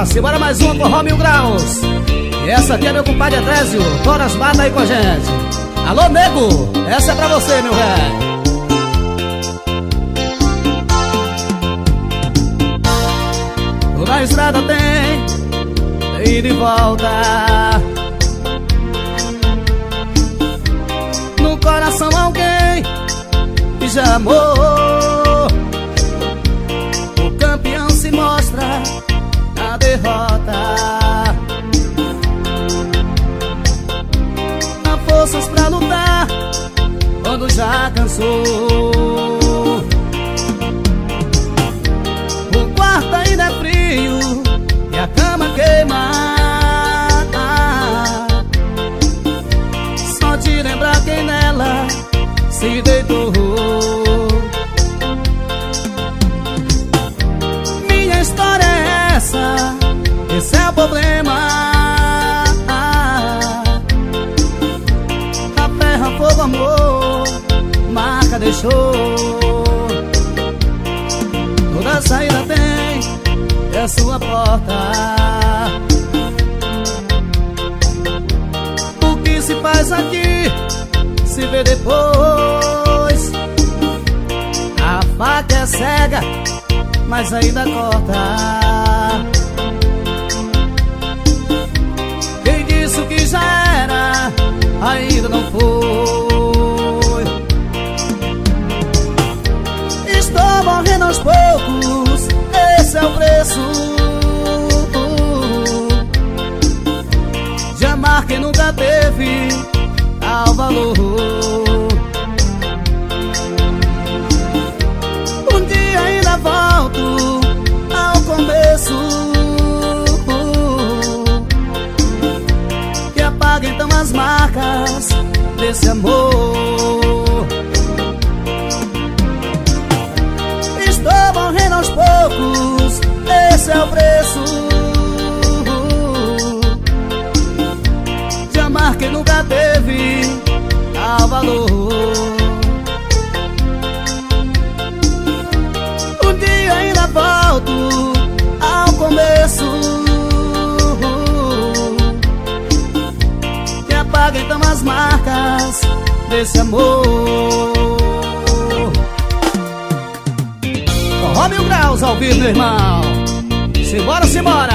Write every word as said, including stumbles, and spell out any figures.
ó, simbora mais uma com Mil Graus. E essa aqui é meu compadre Edésio, Toras Mata aí com a gente. Alô, nego, essa é pra você, meu velho. Na estrada tem, tem de volta. No coração alguém que já amou. O campeão se mostra na derrota. Há forças pra lutar quando já cansou. O quarto ainda é frio e a cama queima. Só de lembrar quem nela se deitou. Minha história é essa, esse é o problema. A terra, fogo, amor, marca deixou. Toda saída tem, é a sua porta. O que se faz aqui, se vê depois. A faca é cega, mas ainda corta. Quem disse que já era, ainda não foi. Estou morrendo aos poucos, esse é o preço de amar quem nunca teve tal valor. Um dia ainda volto ao começo e apaga então as marcas desse amor. Estou morrendo aos poucos, esse é o preço de amar quem nunca teve tal valor. Um dia ainda volto ao começo e apaga então as marcas desse amor. Mil Graus ao vivo, meu irmão. Simbora, simbora.